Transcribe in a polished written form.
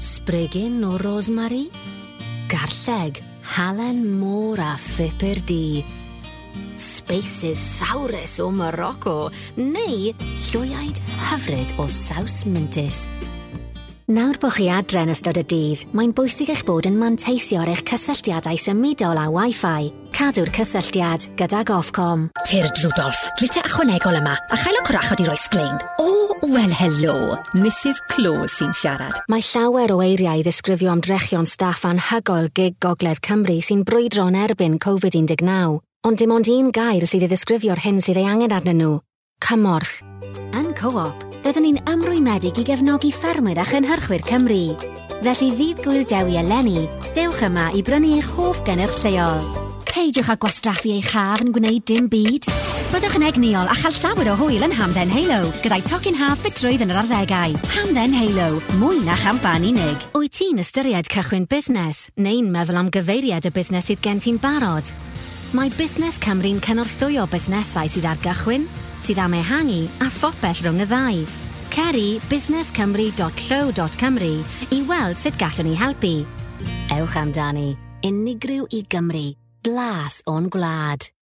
Sbrigyn o rosemary, garlleg, halen môr a phupur du, spaces saurus o Morocco, neu llwyaid hyfryd o saws mintys. Nawr bod chi adre yn ystod y dydd, mae'n bwysig eich bod yn manteisio ar eich cysylltiadau symudol a Wi-Fi. Cadw'r cysylltiad gydag Ofcom. Tyrd Rudolf, glite ychwanegol yma, a chael o crach o di roi sglein. Wel, helo, Mrs Close sy'n siarad. Mae llawer o eiriau i ddisgrifio ymdrechion staff anhygoel gig Gogledd Cymru sy'n brwydro yn erbyn Covid-19. Ond dim ond un gair sydd i ddisgrifio'r hyn sydd ei angen arnyn nhw. Cymorth. Yn Co-op, rydyn ni'n ymrwymedig i gefnogi ffermwyr a chynhyrchwyr Cymru. Felly ddydd Gwyl Dewi eleni, dewch yma i brynu eich hoff gynnyrch lleol. Peidiwch â gwastraffu eich haf yn gwneud dim byd. Byddwch yn egniol a chael llawer o hwyl yn Hamdden Halo, gyda'i tocyn haf ffitrwydd yn yr arddegau. Hamdden Halo, mwy na champan unig. Wyt ti'n ystyried cychwyn busnes, neu'n meddwl am gyfeiriad y busnes sydd gen ti'n barod? Mae Busnes Cymru'n cynorthwyo busnesau sydd ar gychwyn, sydd am ehangu a phopeth rhwng y ddau. Ceri busnescymru.llyw.cymru i weld sut gallwn ni helpu. Ewch amdani, unigryw i Gymru, blas o'n gwlad.